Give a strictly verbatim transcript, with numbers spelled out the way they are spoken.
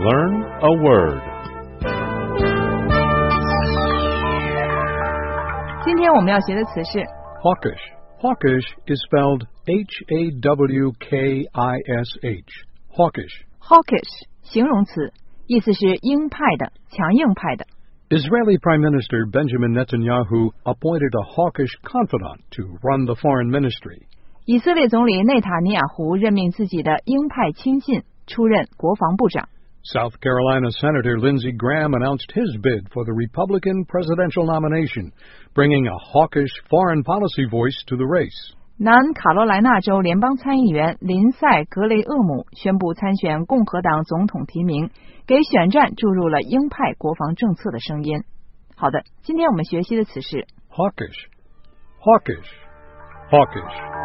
learn a word. 今天我们要学的词是 Hawkish. Hawkish is spelled H A W K I S H. Hawkish. hawkish 形容词，意思是鹰派的、强硬派的。 Israeli Prime Minister Benjamin Netanyahu appointed a hawkish confidant to run the foreign ministry. 以色列总理内塔尼亚胡任命自己的鹰派亲信出任国防部长。 South Carolina Senator Lindsey Graham announced his bid for the Republican presidential nomination, bringing a hawkish foreign policy voice to the race. 南卡罗来纳州联邦参议员林赛·格雷厄姆宣布参选共和党总统提名，给选战注入了鹰派国防政策的声音。好的，今天我们学习的词是 Hawkish. Hawkish. Hawkish.